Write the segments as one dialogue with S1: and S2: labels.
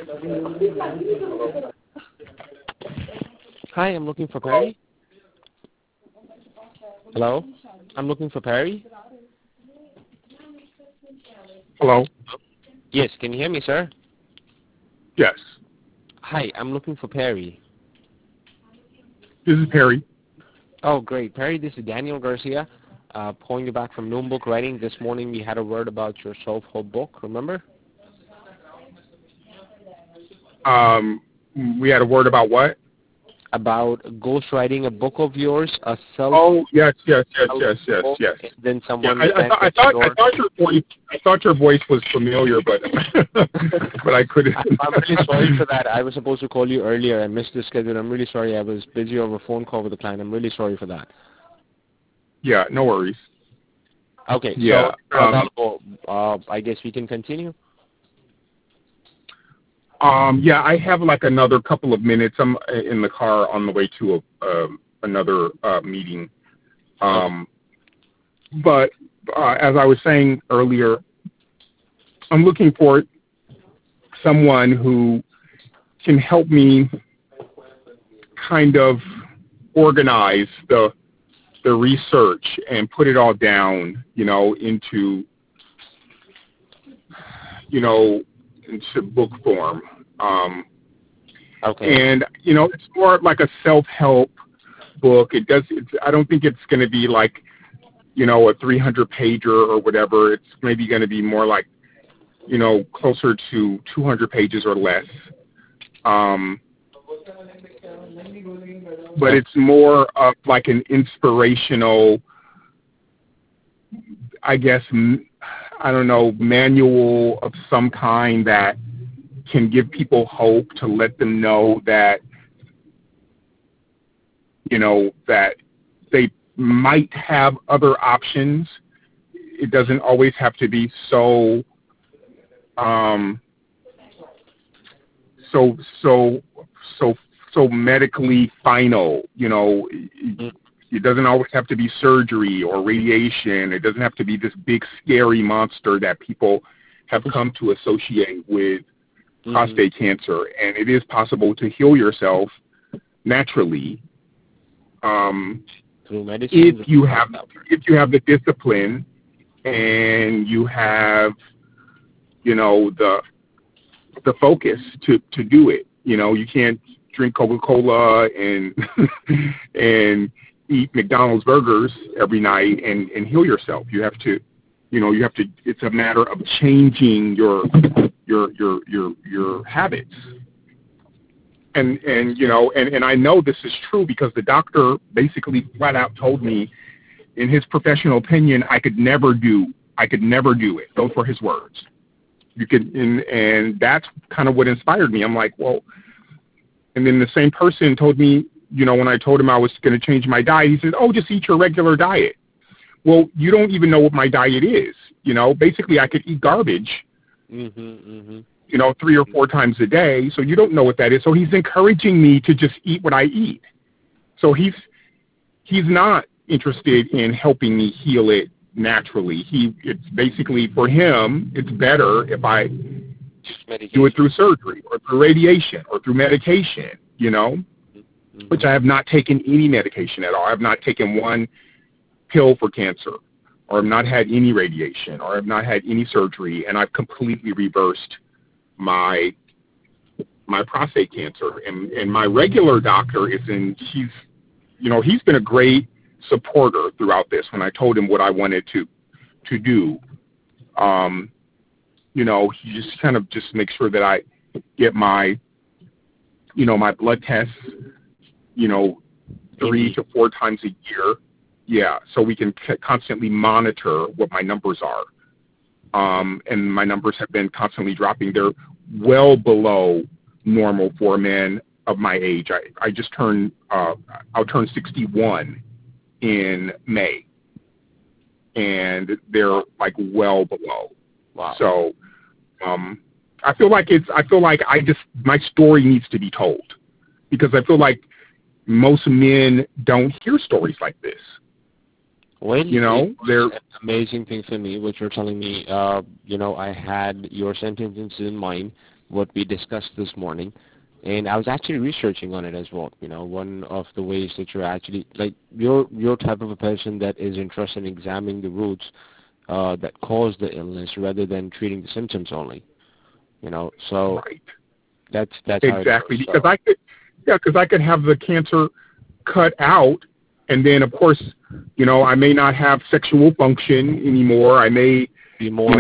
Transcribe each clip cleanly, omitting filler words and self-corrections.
S1: Hi, I'm looking for Perry. Hello? I'm looking for Perry.
S2: Hello?
S1: Yes, can you hear me, sir?
S2: Yes.
S1: Hi, I'm looking for Perry.
S2: This is Perry.
S1: Oh, great. Perry, this is Daniel Garcia, calling you back from Noon Book Writing. This morning we had a word about your self-help book, remember?
S2: We had a word about what?
S1: About ghostwriting a book of yours, a self.
S2: Oh, yes.
S1: Book, then
S2: Yeah,
S1: someone
S2: I thought your voice was familiar, but but I couldn't.
S1: I'm really sorry for that. I was supposed to call you earlier. I missed the schedule. I'm really sorry. I was busy over a phone call with a client. I'm really sorry for that.
S2: Yeah, no worries.
S1: Okay,
S2: Yeah,
S1: so I guess we can continue.
S2: Yeah, I have like another couple of minutes. I'm in the car on the way to another meeting. But as I was saying earlier, I'm looking for someone who can help me kind of organize the research and put it all down, into book form.
S1: Okay.
S2: And it's more like a self-help book. I don't think it's going to be like, a 300-pager or whatever. It's maybe going to be more like, closer to 200 pages or less. But it's more of like an inspirational, I guess, manual of some kind that can give people hope, to let them know that, that they might have other options. It doesn't always have to be so medically final. It doesn't always have to be surgery or radiation. It doesn't have to be this big scary monster that people have come to associate with prostate cancer. And it is possible to heal yourself naturally,
S1: through medicine,
S2: if you have the discipline, and you have the focus to do it. You can't drink Coca-Cola and and eat McDonald's burgers every night and heal yourself. You have to it's a matter of changing your habits. And I know this is true because the doctor basically flat out told me, in his professional opinion, I could never do it. Those were his words. And that's kind of what inspired me. I'm like, well, and then the same person told me, when I told him I was going to change my diet, he said, oh, just eat your regular diet. Well, you don't even know what my diet is. Basically I could eat garbage, 3 or 4 times a day. So you don't know what that is. So he's encouraging me to just eat what I eat. So he's not interested in helping me heal it naturally. It's basically, for him, it's better if I do it through surgery or through radiation or through medication, which I have not taken any medication at all. I have not taken one pill for cancer, or I've not had any radiation, or I've not had any surgery, and I've completely reversed my prostate cancer. And my regular doctor he's been a great supporter throughout this. When I told him what I wanted to do, he just kind of just makes sure that I get my blood tests, 3 to 4 times a year. Yeah, so we can constantly monitor what my numbers are. And my numbers have been constantly dropping. They're well below normal for a man of my age. I just turned, I'll turn 61 in May, and they're like well below.
S1: Wow.
S2: So, I feel like my story needs to be told, because I feel like most men don't hear stories like this.
S1: Well, they're an amazing thing for me, what you're telling me. I had your sentences in mind what we discussed this morning. And I was actually researching on it as well. One of the ways that you're actually, like, you're type of a person that is interested in examining the roots that cause the illness rather than treating the symptoms only. So
S2: Right.
S1: that's
S2: Exactly.
S1: how it
S2: Because I could have the cancer cut out, and then of course, I may not have sexual function anymore. I may,
S1: be more.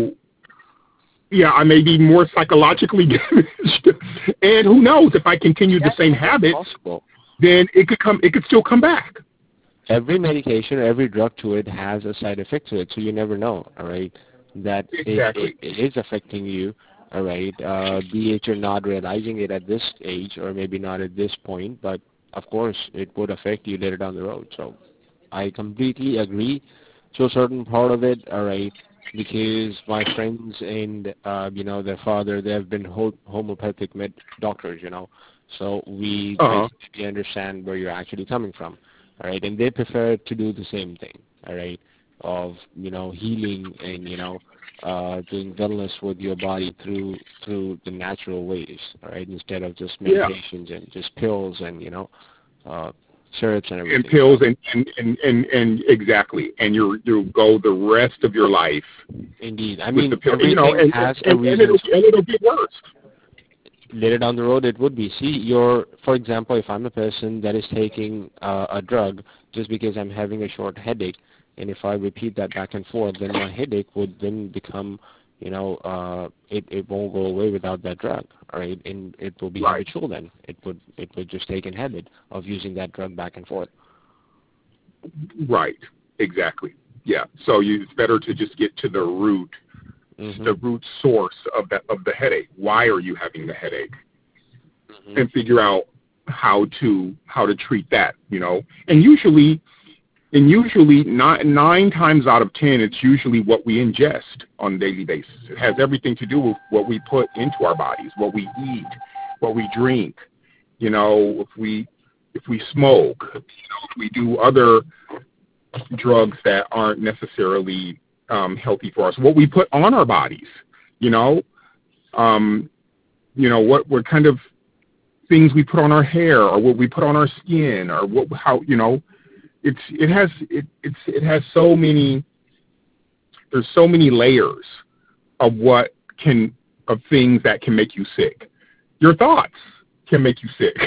S2: I may be more psychologically damaged. And who knows, if I continue the same habits,
S1: possible.
S2: then it could still come back.
S1: Every medication or every drug to it has a side effect to it, so you never know, all right, that
S2: Exactly.
S1: it is affecting you, all right, be it you're not realizing it at this age or maybe not at this point, but of course it would affect you later down the road. So I completely agree to a certain part of it, all right, because my friends and, their father, they have been homeopathic doctors, so we basically understand where you're actually coming from, all right, and they prefer to do the same thing, all right, of, healing and, doing wellness with your body through the natural ways, all right, instead of just medications and just pills and, syrups and everything.
S2: And pills and exactly, and you'll go the rest of your life.
S1: Indeed, I
S2: with
S1: mean,
S2: the pill,
S1: everything has a reason.
S2: And it'll get worse.
S1: Later down the road, it would be. See, for example, if I'm a person that is taking a drug just because I'm having a short headache, and if I repeat that back and forth, then my headache would then become, it won't go away without that drug, all right, and it will be habitual then. It would just take in habit of using that drug back and forth.
S2: Right. Exactly. Yeah. So it's better to just get to the root.
S1: Mm-hmm.
S2: The root source of the headache. Why are you having the headache? Mm-hmm. And figure out how to treat that, And usually 9 times out of 10, it's usually what we ingest on a daily basis. It has everything to do with what we put into our bodies, what we eat, what we drink. If we smoke, if we do other drugs that aren't necessarily healthy for us, what we put on our bodies, what kind of things we put on our hair, or what we put on our skin, or it has so many. There's so many layers of things that can make you sick. Your thoughts can make you sick.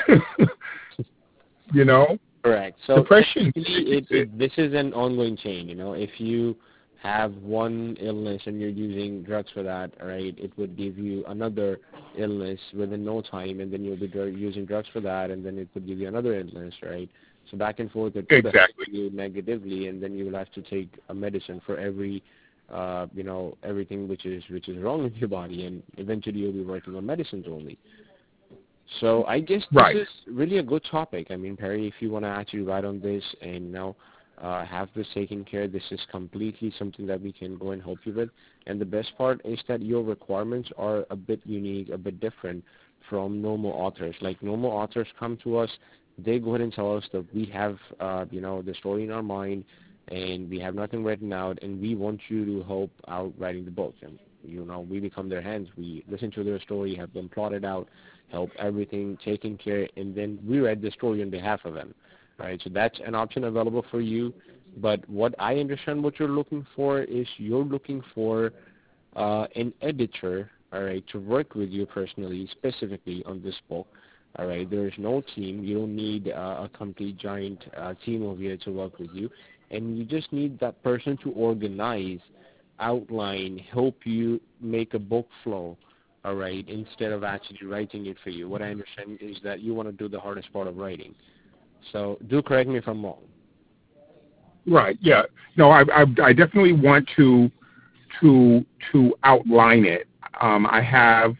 S1: Correct. So
S2: depression.
S1: This is an ongoing chain. If you have one illness and you're using drugs for that, all right, it would give you another illness within no time, and then you'll be using drugs for that, and then it would give you another illness, right? So back and forth, it could affect you negatively, and then you will have to take a medicine for every, everything which is wrong with your body, and eventually you'll be working on medicines only. So I guess this is really a good topic. I mean, Perry, if you want to actually write on this and have this taken care, this is completely something that we can go and help you with. And the best part is that your requirements are a bit unique, a bit different from normal authors. Like normal authors come to us, they go ahead and tell us that we have, the story in our mind, and we have nothing written out, and we want you to help out writing the book. And we become their hands. We listen to their story, have them plotted out, help everything taken care, and then we write the story on behalf of them. Right, so that's an option available for you. But what I understand what you're looking for is you're looking for an editor, all right, to work with you personally, specifically on this book. All right, there is no team. You don't need a complete giant team over here to work with you. And you just need that person to organize, outline, help you make a book flow, all right, instead of actually writing it for you. What I understand is that you want to do the hardest part of writing. So do correct me if I'm wrong.
S2: Right. Yeah. No, I definitely want to outline it. I have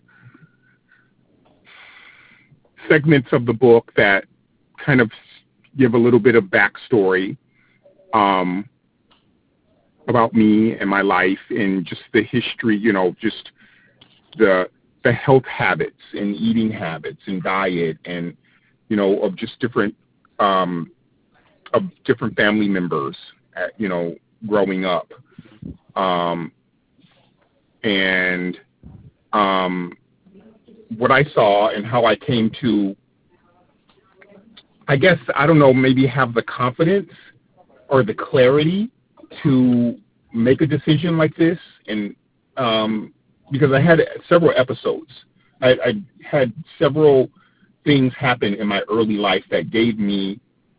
S2: segments of the book that kind of give a little bit of backstory about me and my life and just the history, just the health habits and eating habits and diet and, of just different family members, growing up. what I saw and how I came to, I guess, I don't know, maybe have the confidence or the clarity to make a decision like this. And because I had several episodes, I had several things happen in my early life that gave me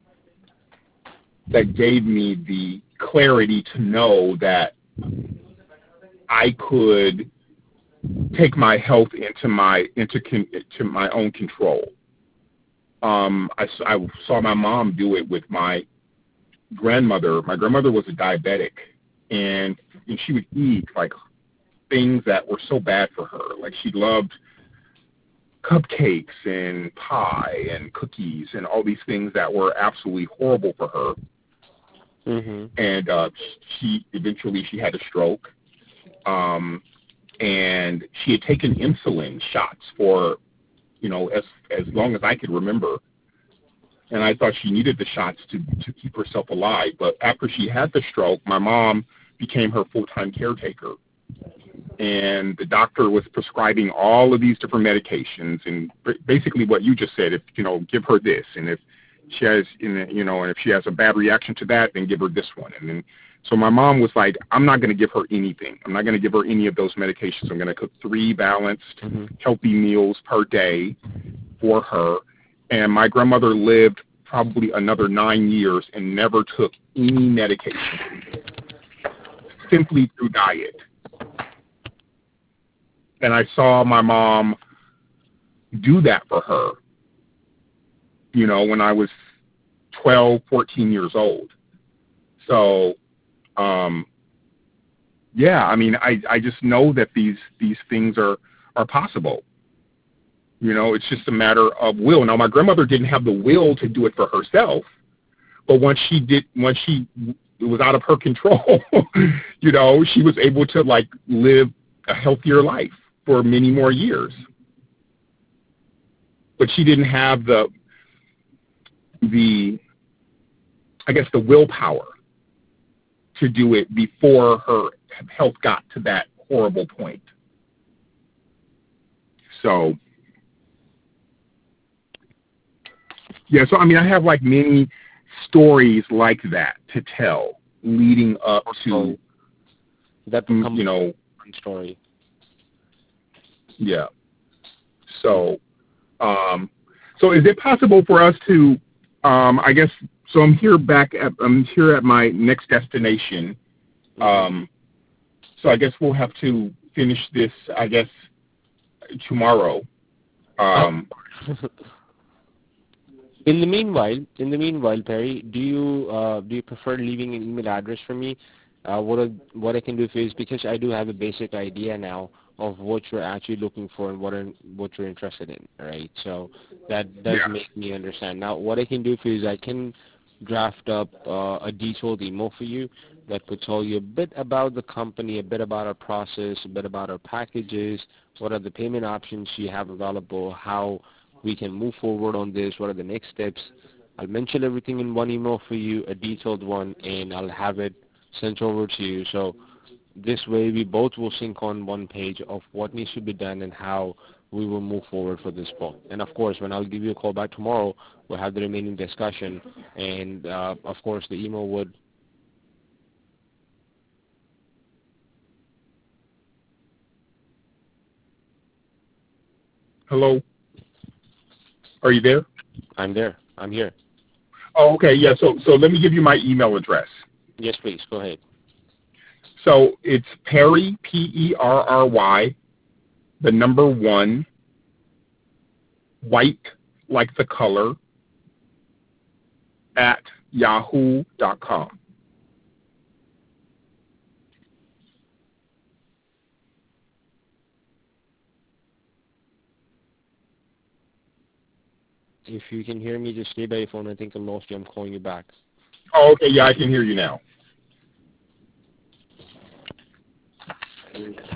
S2: the clarity to know that I could take my health into my own control. I saw my mom do it with my grandmother. My grandmother was a diabetic, and she would eat like things that were so bad for her. Like she loved cupcakes and pie and cookies and all these things that were absolutely horrible for her.
S1: Mm-hmm.
S2: And she eventually had a stroke. And she had taken insulin shots for, as long as I could remember. And I thought she needed the shots to keep herself alive. But after she had the stroke, my mom became her full-time caretaker. And the doctor was prescribing all of these different medications, and basically what you just said, if, give her this, and if she has, and if she has a bad reaction to that, then give her this one. And then, so my mom was like, I'm not going to give her anything. I'm not going to give her any of those medications. I'm going to cook 3 balanced, healthy meals per day for her. And my grandmother lived probably another 9 years and never took any medication, simply through diet. And I saw my mom do that for her, when I was 12, 14 years old. So, yeah, I mean, I just know that these things are possible. It's just a matter of will. Now, my grandmother didn't have the will to do it for herself, but once it was out of her control, she was able to like live a healthier life for many more years. But she didn't have the willpower to do it before her health got to that horrible point. So, yeah, so I mean, I have like many stories like that to tell leading up to
S1: that becomes one story.
S2: Yeah. So, so is it possible for us to, I guess, so I'm here at my next destination. So I guess we'll have to finish this, I guess, tomorrow.
S1: In the meanwhile, Perry, do you prefer leaving an email address for me? What I can do for you is, because I do have a basic idea now of what you're actually looking for and what you're interested in, right? So that does make me understand. Now, what I can do for you is I can draft up a detailed email for you that could tell you a bit about the company, a bit about our process, a bit about our packages, what are the payment options you have available, how we can move forward on this, what are the next steps. I'll mention everything in one email for you, a detailed one, and I'll have it sent over to you. So this way we both will sync on one page of what needs to be done and how we will move forward for this book. And of course, when I'll give you a call back tomorrow, we'll have the remaining discussion. And of course, the email would...
S2: Hello? Are you there?
S1: I'm there. I'm here.
S2: Oh, okay. Yeah. So let me give you my email address.
S1: Yes, please. Go ahead.
S2: So it's Perry, Perry, the number 1, white like the color, at yahoo.com.
S1: If you can hear me, just stay by your phone. I think I lost you. I'm calling you back.
S2: Oh, okay. Yeah, I can hear you now.